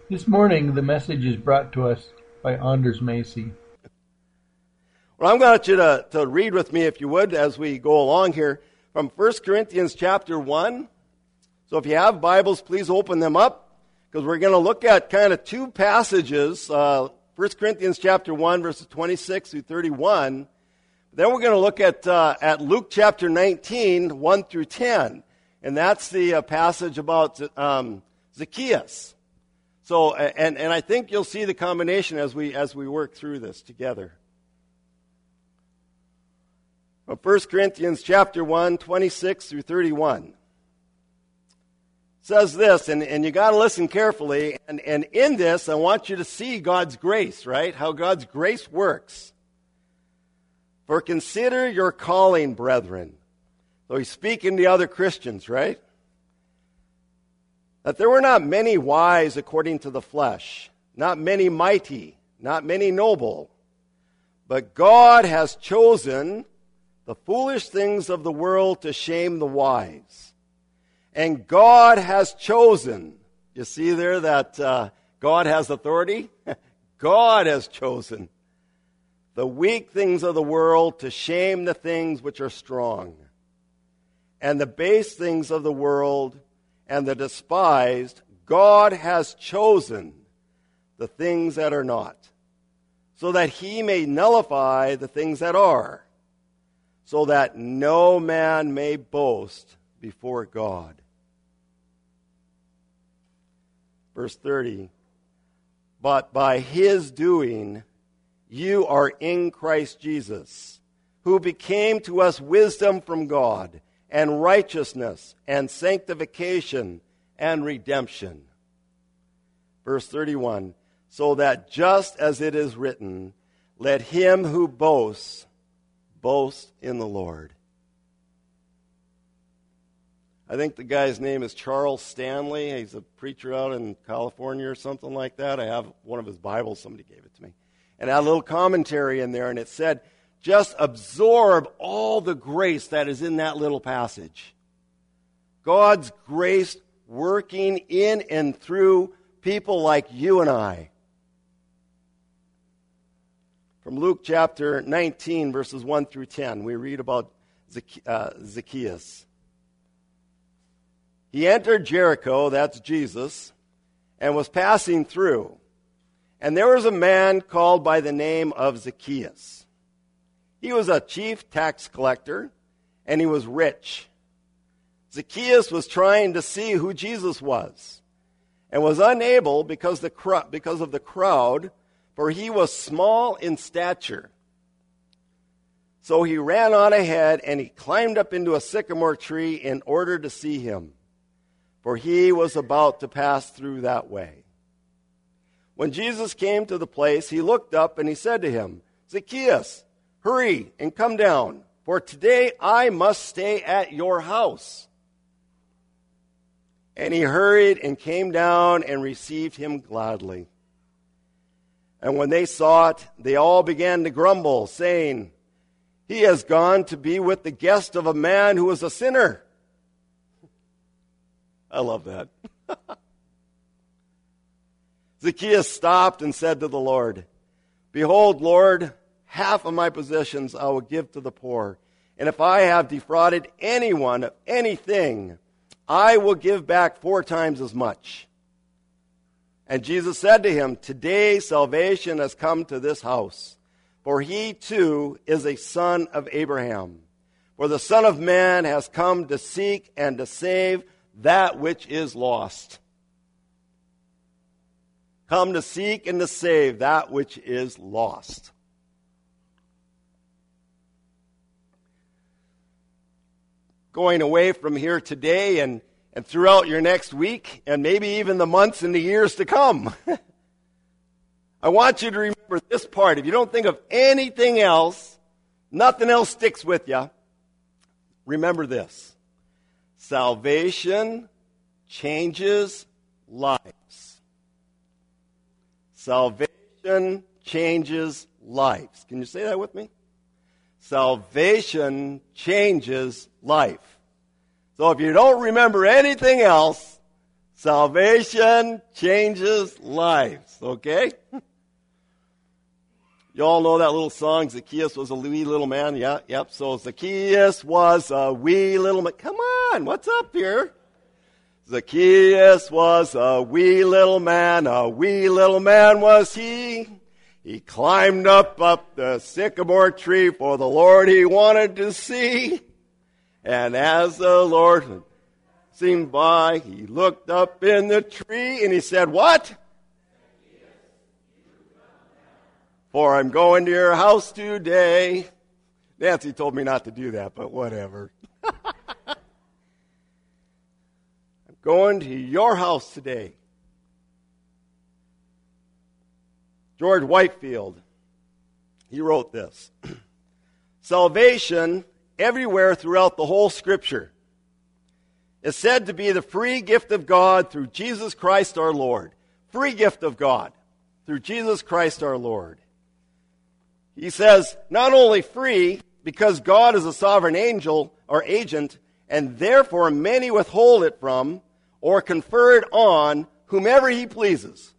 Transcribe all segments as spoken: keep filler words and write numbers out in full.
This morning, the message is brought to us by Anders Macy. Well, I'm going to you to, to read with me, if you would, as we go along here, from First Corinthians chapter one. So if you have Bibles, please open them up, because we're going to look at kind of two passages, uh, First Corinthians chapter one, verses twenty-six through thirty-one. Then we're going to look at uh, at Luke chapter nineteen, one through ten. And that's the uh, passage about um, Zacchaeus. So, and, and I think you'll see the combination as we as we work through this together. Well, First Corinthians chapter one, twenty-six through thirty-one. Says this, and, and you got to listen carefully, and, and in this I want you to see God's grace, right? How God's grace works. For consider your calling, brethren. So he's speaking to other Christians, right? That there were not many wise according to the flesh, not many mighty, not many noble, but God has chosen the foolish things of the world to shame the wise. And God has chosen, you see there that uh, God has authority? God has chosen the weak things of the world to shame the things which are strong, and the base things of the world and the despised, God has chosen the things that are not, so that he may nullify the things that are, so that no man may boast before God. Verse thirty, but by his doing you are in Christ Jesus, who became to us wisdom from God, and righteousness, and sanctification, and redemption. Verse thirty-one, so that just as it is written, let him who boasts, boast in the Lord. I think the guy's name is Charles Stanley. He's a preacher out in California or something like that. I have one of his Bibles. Somebody gave it to me. And I had a little commentary in there, and it said, just absorb all the grace that is in that little passage. God's grace working in and through people like you and I. From Luke chapter nineteen, verses one through ten, we read about Zacchaeus. He entered Jericho, that's Jesus, and was passing through. And there was a man called by the name of Zacchaeus. He was a chief tax collector, and he was rich. Zacchaeus was trying to see who Jesus was, and was unable because, the cr- because of the crowd, for he was small in stature. So he ran on ahead, and he climbed up into a sycamore tree in order to see him, for he was about to pass through that way. When Jesus came to the place, he looked up, and he said to him, Zacchaeus, hurry and come down, for today I must stay at your house. And he hurried and came down and received him gladly. And when they saw it, they all began to grumble, saying, he has gone to be with the guest of a man who was a sinner. I love that. Zacchaeus stopped and said to the Lord, behold, Lord, half of my possessions I will give to the poor. And if I have defrauded anyone of anything, I will give back four times as much. And Jesus said to him, today salvation has come to this house, for he too is a son of Abraham. For the Son of Man has come to seek and to save that which is lost. Come to seek and to save that which is lost. Going away from here today and, and throughout your next week, and maybe even the months and the years to come, I want you to remember this part. If you don't think of anything else, nothing else sticks with you, remember this. Salvation changes lives. Salvation changes lives. Can you say that with me? Salvation changes life. So if you don't remember anything else, Salvation changes lives, okay? You all know that little song, Zacchaeus was a wee little man? Yeah, yep. So Zacchaeus was a wee little man. Come on, what's up here? Zacchaeus was a wee little man, a wee little man was he. He climbed up, up the sycamore tree for the Lord he wanted to see. And as the Lord seemed by, he looked up in the tree and he said, what? For I'm going to your house today. Nancy told me not to do that, but whatever. I'm going to your house today. George Whitefield, he wrote this. Salvation, everywhere throughout the whole Scripture, is said to be the free gift of God through Jesus Christ our Lord. Free gift of God through Jesus Christ our Lord. He says, not only free, because God is a sovereign angel or agent, and therefore many withhold it from or confer it on whomever he pleases.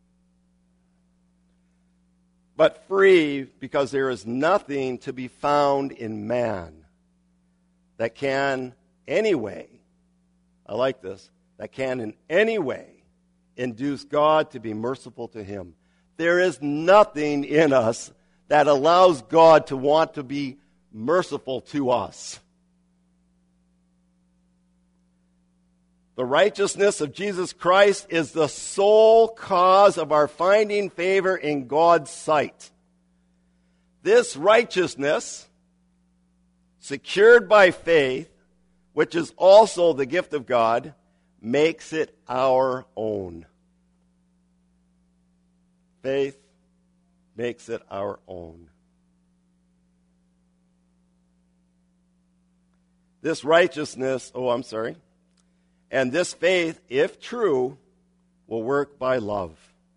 But free, because there is nothing to be found in man that can anyway, I like this, that can in any way induce God to be merciful to him. There is nothing in us that allows God to want to be merciful to us. The righteousness of Jesus Christ is the sole cause of our finding favor in God's sight. This righteousness, secured by faith, which is also the gift of God, makes it our own. Faith makes it our own. This righteousness, oh, I'm sorry, and this faith, if true, will work by love.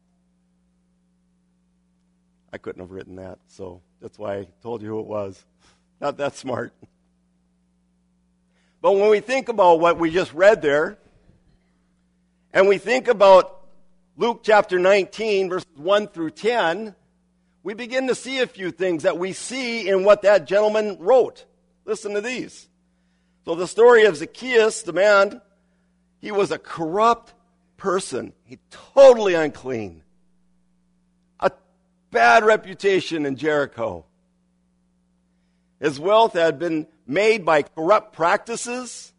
I couldn't have written that, so that's why I told you who it was. Not that smart. But when we think about what we just read there, and we think about Luke chapter nineteen, verses one through ten, we begin to see a few things that we see in what that gentleman wrote. Listen to these. So the story of Zacchaeus, the man, he was a corrupt person. He totally unclean. A bad reputation in Jericho. His wealth had been made by corrupt practices,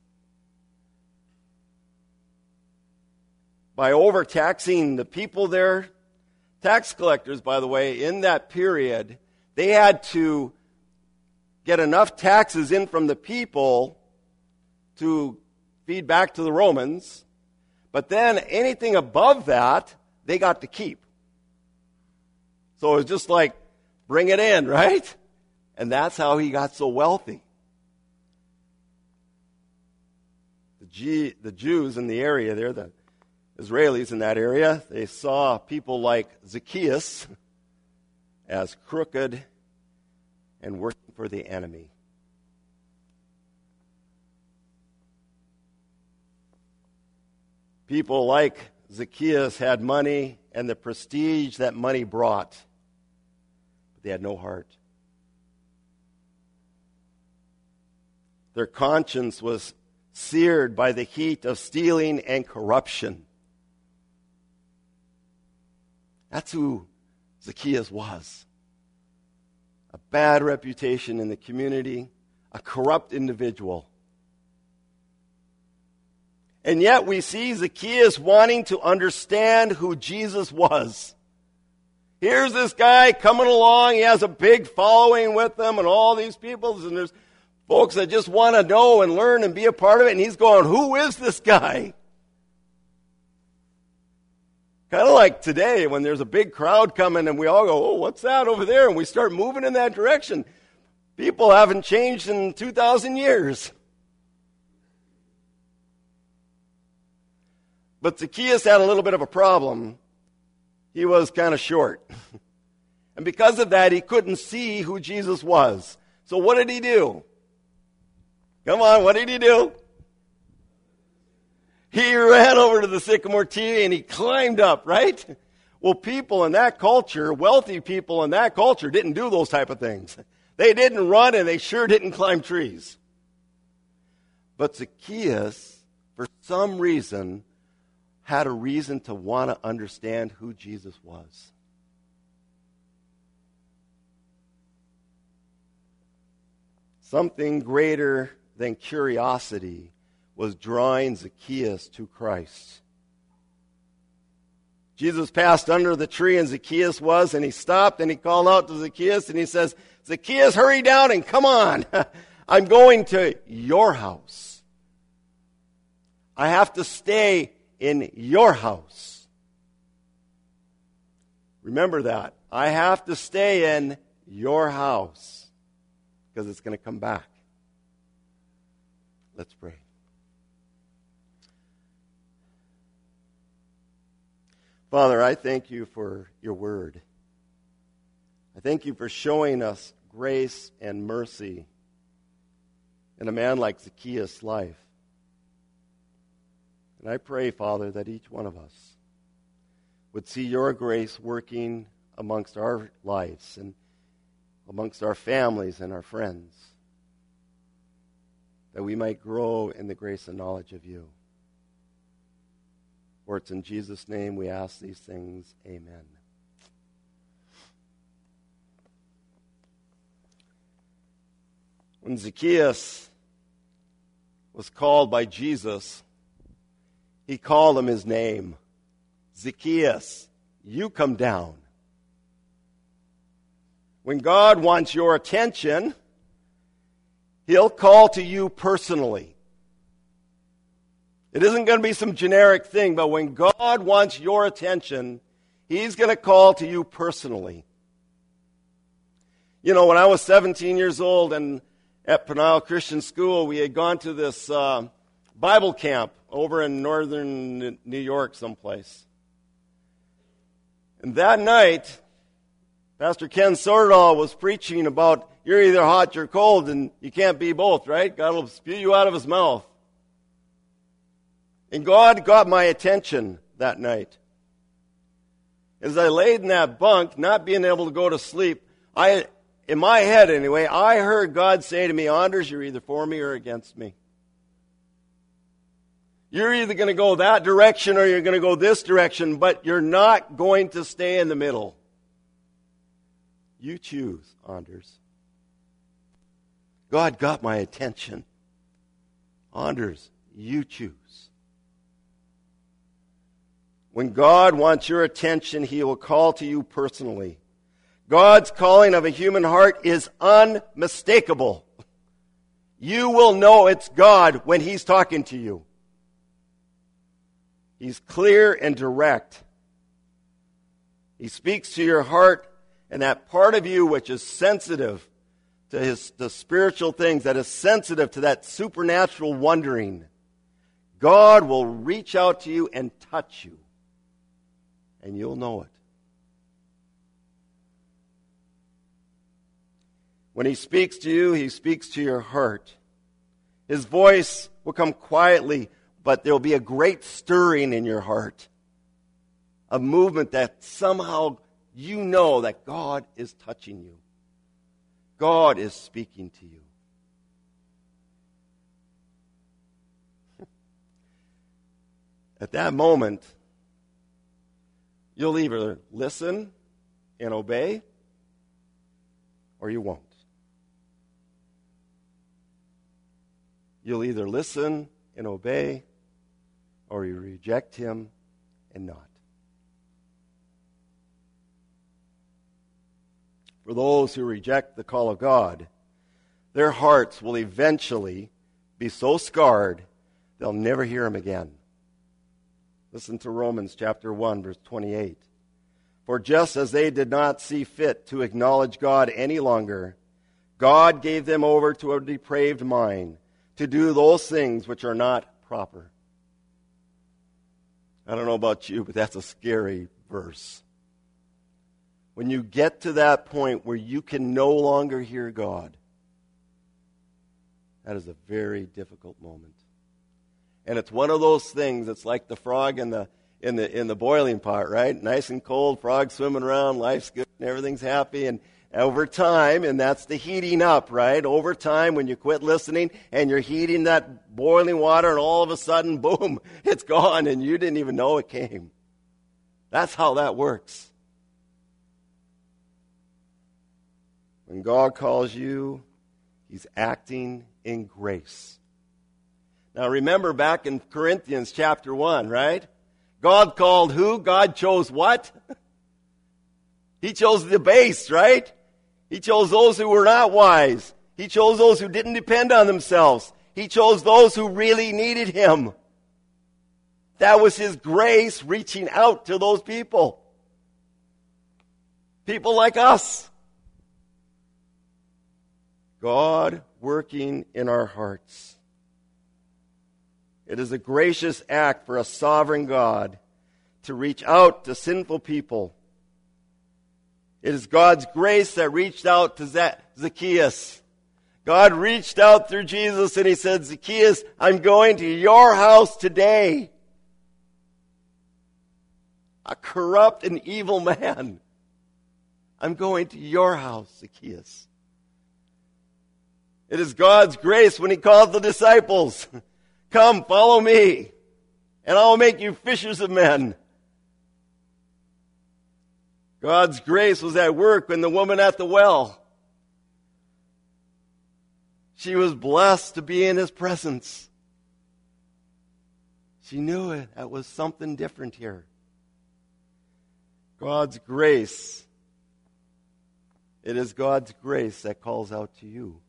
by overtaxing the people there. Tax collectors, by the way, in that period, they had to get enough taxes in from the people to feed back to the Romans, but then anything above that, they got to keep. So it was just like, bring it in, right? And that's how he got so wealthy. The, G, the Jews in the area there, the Israelis in that area, they saw people like Zacchaeus as crooked and working for the enemy. People like Zacchaeus had money and the prestige that money brought, but they had no heart. Their conscience was seared by the heat of stealing and corruption. That's who Zacchaeus was. A bad reputation in the community, a corrupt individual. And yet we see Zacchaeus wanting to understand who Jesus was. Here's this guy coming along. He has a big following with him and all these people. And there's folks that just want to know and learn and be a part of it. And he's going, who is this guy? Kind of like today when there's a big crowd coming and we all go, oh, what's that over there? And we start moving in that direction. People haven't changed in two thousand years. But Zacchaeus had a little bit of a problem. He was kind of short. And because of that, he couldn't see who Jesus was. So what did he do? Come on, what did he do? He ran over to the sycamore tree and he climbed up, right? Well, people in that culture, wealthy people in that culture, didn't do those type of things. They didn't run and they sure didn't climb trees. But Zacchaeus, for some reason, had a reason to want to understand who Jesus was. Something greater than curiosity was drawing Zacchaeus to Christ. Jesus passed under the tree and Zacchaeus was, and he stopped and he called out to Zacchaeus and he says, Zacchaeus, hurry down and come on. I'm going to your house. I have to stay in your house. Remember that. I have to stay in your house because it's going to come back. Let's pray. Father, I thank you for your word. I thank you for showing us grace and mercy in a man like Zacchaeus' life. And I pray, Father, that each one of us would see your grace working amongst our lives and amongst our families and our friends, that we might grow in the grace and knowledge of you. For it's in Jesus' name we ask these things. Amen. When Zacchaeus was called by Jesus, he called him his name. Zacchaeus, you come down. When God wants your attention, he'll call to you personally. It isn't going to be some generic thing, but when God wants your attention, he's going to call to you personally. You know, when I was seventeen years old and at Peniel Christian School, we had gone to this uh, Bible camp over in northern New York someplace. And that night, Pastor Ken Sordahl was preaching about you're either hot or cold, and you can't be both, right? God will spew you out of his mouth. And God got my attention that night. As I laid in that bunk, not being able to go to sleep, I, in my head anyway, I heard God say to me, Anders, you're either for me or against me. You're either going to go that direction or you're going to go this direction, but you're not going to stay in the middle. You choose, Anders. God got my attention. Anders, you choose. When God wants your attention, he will call to you personally. God's calling of a human heart is unmistakable. You will know it's God when he's talking to you. He's clear and direct. He speaks to your heart, and that part of you which is sensitive to his the spiritual things, that is sensitive to that supernatural wondering, God will reach out to you and touch you. And you'll know it. When he speaks to you, he speaks to your heart. His voice will come quietly, but there will be a great stirring in your heart. A movement that somehow you know that God is touching you. God is speaking to you. At that moment, you'll either listen and obey, or you won't. You'll either listen and obey, or you reject him and not. For those who reject the call of God, their hearts will eventually be so scarred they'll never hear him again. Listen to Romans chapter one, verse twenty-eight. For just as they did not see fit to acknowledge God any longer, God gave them over to a depraved mind to do those things which are not proper. I don't know about you, but that's a scary verse. When you get to that point where you can no longer hear God, that is a very difficult moment. And it's one of those things, it's like the frog in the in the in the boiling pot, right? Nice and cold, frog swimming around, life's good, and everything's happy. And over time, and that's the heating up, right? Over time, when you quit listening and you're heating that boiling water, and all of a sudden, boom, it's gone, and you didn't even know it came. That's how that works. When God calls you, He's acting in grace. Now remember back in Corinthians chapter one, right? God called who? God chose what? He chose the base, right? He chose those who were not wise. He chose those who didn't depend on themselves. He chose those who really needed Him. That was His grace reaching out to those people. People like us. God working in our hearts. It is a gracious act for a sovereign God to reach out to sinful people. It is God's grace that reached out to Zacchaeus. God reached out through Jesus and He said, Zacchaeus, I'm going to your house today. A corrupt and evil man. I'm going to your house, Zacchaeus. It is God's grace when He called the disciples. Come, follow me, and I'll make you fishers of men. God's grace was at work when the woman at the well, she was blessed to be in His presence. She knew it. That was something different here. God's grace. It is God's grace that calls out to you.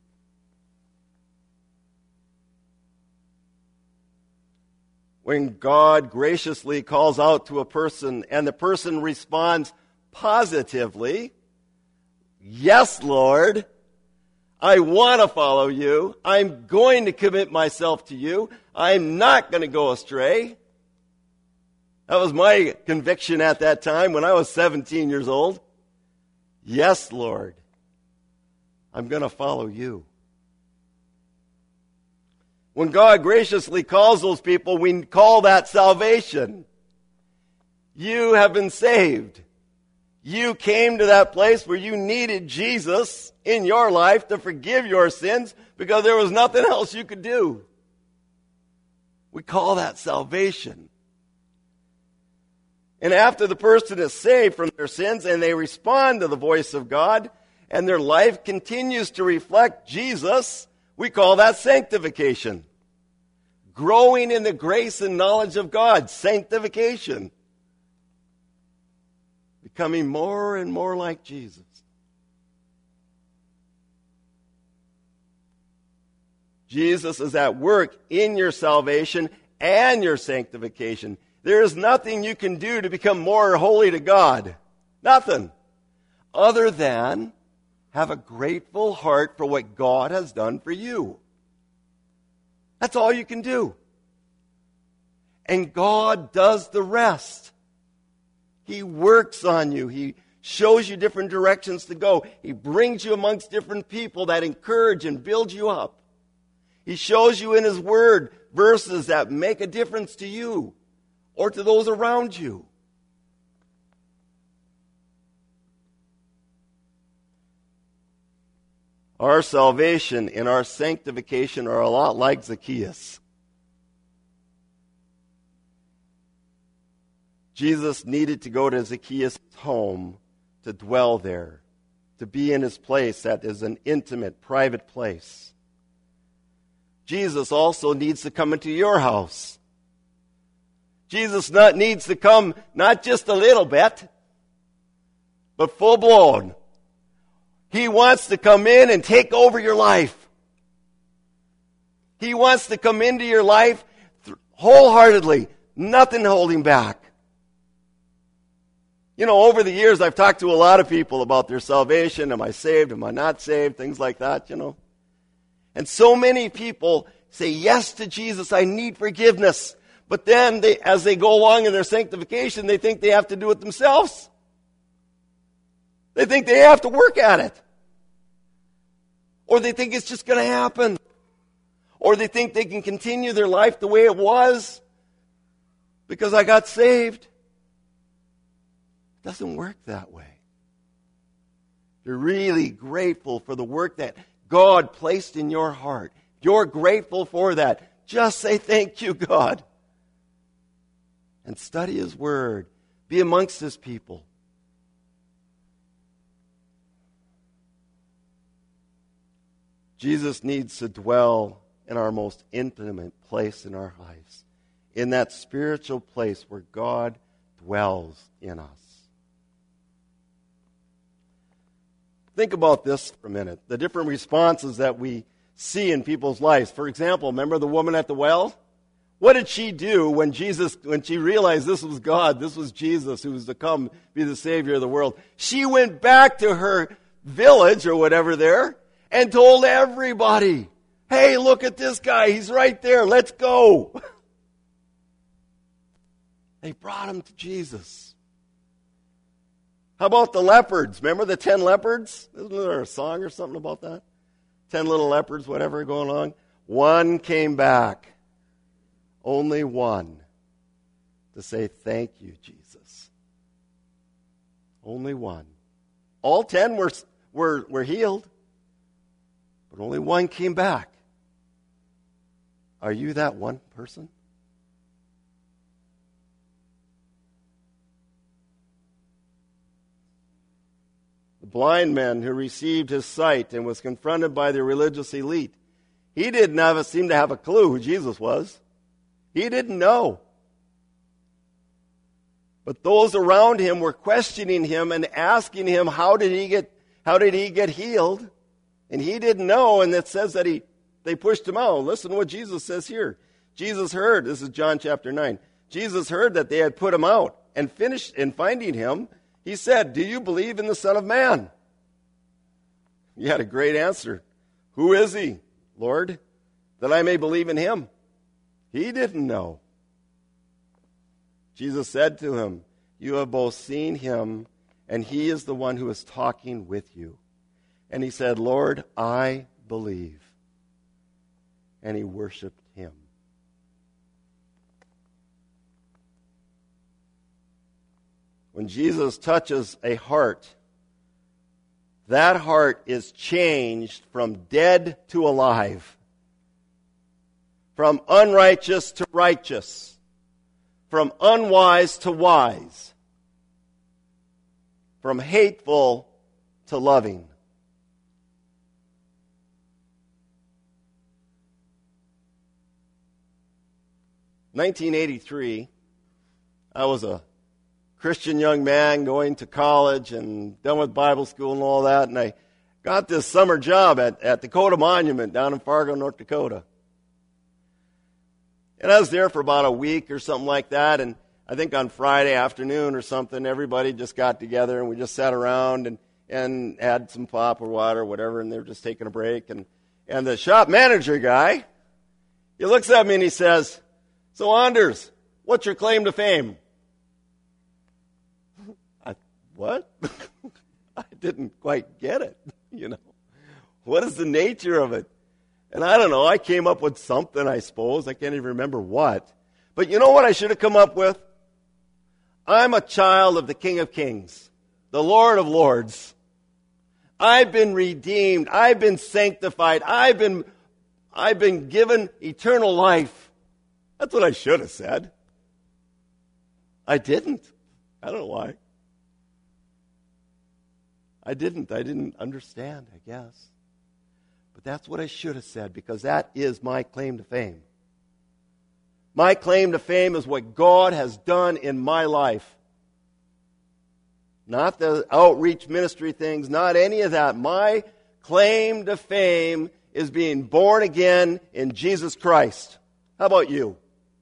When God graciously calls out to a person and the person responds positively, yes, Lord, I want to follow you. I'm going to commit myself to you. I'm not going to go astray. That was my conviction at that time when I was seventeen years old. Yes, Lord, I'm going to follow you. When God graciously calls those people, we call that salvation. You have been saved. You came to that place where you needed Jesus in your life to forgive your sins because there was nothing else you could do. We call that salvation. And after the person is saved from their sins and they respond to the voice of God and their life continues to reflect Jesus, we call that sanctification. Growing in the grace and knowledge of God, sanctification. Becoming more and more like Jesus. Jesus is at work in your salvation and your sanctification. There is nothing you can do to become more holy to God. Nothing. Other than have a grateful heart for what God has done for you. That's all you can do. And God does the rest. He works on you. He shows you different directions to go. He brings you amongst different people that encourage and build you up. He shows you in His Word verses that make a difference to you or to those around you. Our salvation and our sanctification are a lot like Zacchaeus. Jesus needed to go to Zacchaeus' home to dwell there, to be in his place that is an intimate, private place. Jesus also needs to come into your house. Jesus not needs to come not just a little bit, but full blown. He wants to come in and take over your life. He wants to come into your life wholeheartedly, nothing holding back. You know, over the years, I've talked to a lot of people about their salvation. Am I saved? Am I not saved? Things like that, you know. And so many people say yes to Jesus. I need forgiveness. But then, they, as they go along in their sanctification, they think they have to do it themselves. They think they have to work at it. Or they think it's just going to happen. Or they think they can continue their life the way it was because I got saved. It doesn't work that way. You're really grateful for the work that God placed in your heart. You're grateful for that. Just say thank you, God. And study His Word. Be amongst His people. Jesus needs to dwell in our most intimate place in our lives, in that spiritual place where God dwells in us. Think about this for a minute, the different responses that we see in people's lives. For example, remember the woman at the well? What did she do when Jesus, when she realized this was God, this was Jesus who was to come be the Savior of the world? She went back to her village or whatever there and told everybody, hey, look at this guy. He's right there. Let's go. They brought him to Jesus. How about the leopards? Remember the ten leopards? Isn't there a song or something about that? Ten little leopards, whatever going on. One came back. Only one to say, thank you, Jesus. Only one. All ten were, were, were healed, but only one came back. Are you that one person? The blind man who received his sight and was confronted by the religious elite, he didn't have, seem to have a clue who Jesus was. He didn't know. But those around him were questioning him and asking him, how did he get, how did he get healed? And he didn't know, and it says that he, they pushed him out. Listen to what Jesus says here. Jesus heard, this is John chapter nine, Jesus heard that they had put him out, and finished in finding him, he said, do you believe in the Son of Man? He had a great answer. Who is he, Lord, that I may believe in him? He didn't know. Jesus said to him, you have both seen him, and he is the one who is talking with you. And he said, Lord, I believe. And he worshiped him. When Jesus touches a heart, that heart is changed from dead to alive. From unrighteous to righteous. From unwise to wise. From hateful to loving. nineteen eighty-three, I was a Christian young man going to college and done with Bible school and all that, and I got this summer job at, at Dakota Monument down in Fargo, North Dakota. And I was there for about a week or something like that, and I think on Friday afternoon or something, everybody just got together and we just sat around and, and had some pop or water or whatever, and they were just taking a break. And, and the shop manager guy, he looks at me and he says, so Anders, what's your claim to fame? I, what? I didn't quite get it, you know. What is the nature of it? And I don't know, I came up with something, I suppose. I can't even remember what. But you know what I should have come up with? I'm a child of the King of Kings, the Lord of Lords. I've been redeemed. I've been sanctified. I've been, I've been given eternal life. That's what I should have said. I didn't. I don't know why. I didn't. I didn't understand, I guess. But that's what I should have said, because that is my claim to fame. My claim to fame is what God has done in my life. Not the outreach ministry things, not any of that. My claim to fame is being born again in Jesus Christ. How about you?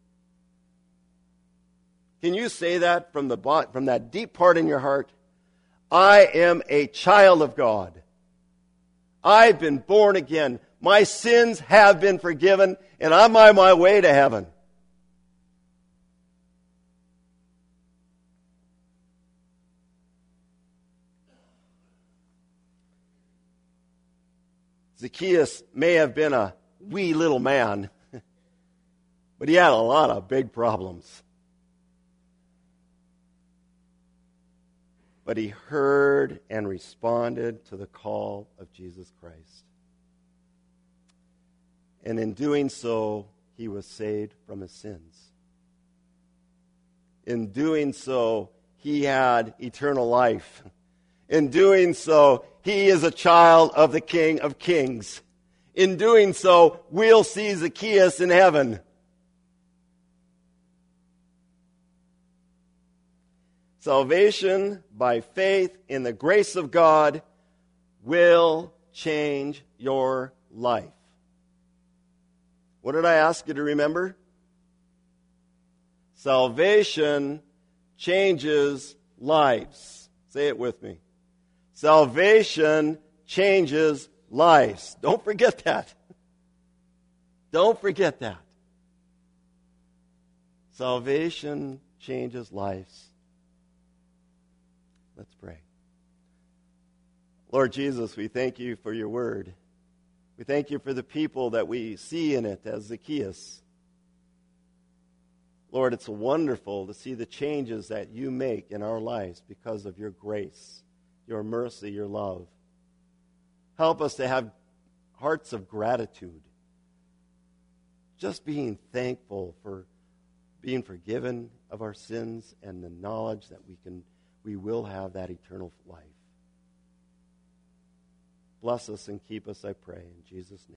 Can you say that from the from that deep part in your heart? I am a child of God. I've been born again. My sins have been forgiven, and I'm on my way to heaven. Zacchaeus may have been a wee little man, but he had a lot of big problems. But he heard and responded to the call of Jesus Christ. And in doing so, he was saved from his sins. In doing so, he had eternal life. In doing so, he is a child of the King of Kings. In doing so, we'll see Zacchaeus in heaven. Salvation by faith in the grace of God will change your life. What did I ask you to remember? Salvation changes lives. Say it with me. Salvation changes lives. Don't forget that. Don't forget that. Salvation changes lives. Let's pray. Lord Jesus, we thank you for your word. We thank you for the people that we see in it as Zacchaeus. Lord, it's wonderful to see the changes that you make in our lives because of your grace, your mercy, your love. Help us to have hearts of gratitude. Just being thankful for being forgiven of our sins and the knowledge that we can we will have that eternal life. Bless us and keep us, I pray, in Jesus' name.